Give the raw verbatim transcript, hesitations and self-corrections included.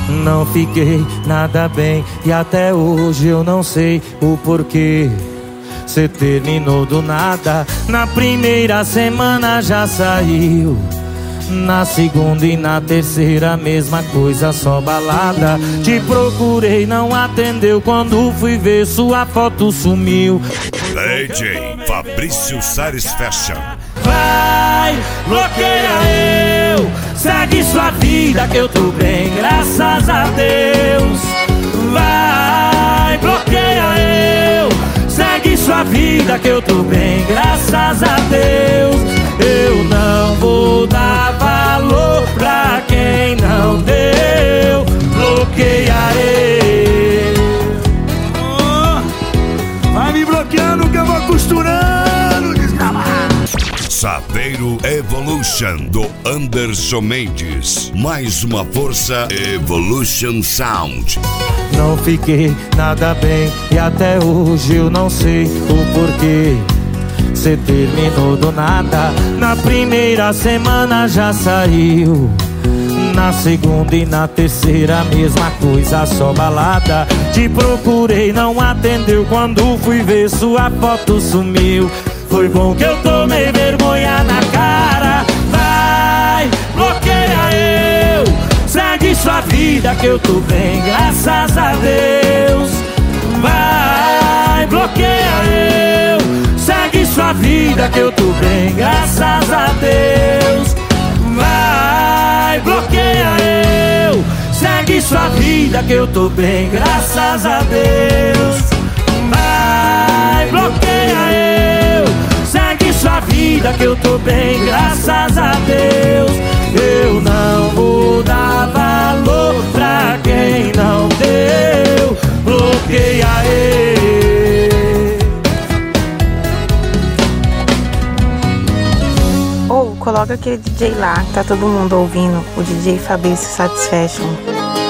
Não fiquei nada bem e até hoje eu não sei o porquê. Cê terminou do nada, na primeira semana já saiu. Na segunda e na terceira mesma coisa, só balada. Te procurei, não atendeu, quando fui ver sua foto sumiu. D J Fabrício Sares Fashion. Vai, bloqueia eu, segue sua vida que eu tô bem, graças a Deus. Vai, bloqueia eu, segue sua vida que eu tô bem, graças a Deus. Eu não vou dar valor pra quem não deu. Bloqueia eu. Oh, vai me bloqueando que eu vou costurando, desgramado. Saveiro Evolution do Anderson Mendes. Mais uma força Evolution Sound. Não fiquei nada bem e até hoje eu não sei o porquê. Cê terminou do nada, na primeira semana já saiu. Na segunda e na terceira mesma coisa, só balada. Te procurei, não atendeu, quando fui ver sua foto sumiu. Foi bom que eu tomei vergonha na cara. Vai, bloqueia eu, segue sua vida que eu tô bem, graças a Deus. Vai, bloqueia eu, segue sua vida que eu tô bem, graças a Deus. Vai, bloqueia eu, segue sua vida que eu tô bem, graças a Deus. Vai, bloqueia eu, segue sua vida que eu tô bem, graças a Deus. Eu não vou dar valor pra quem não deu. Bloqueia eu. Ou oh, coloca aquele D J lá, que tá todo mundo ouvindo, o D J Fabrício Satisfaction.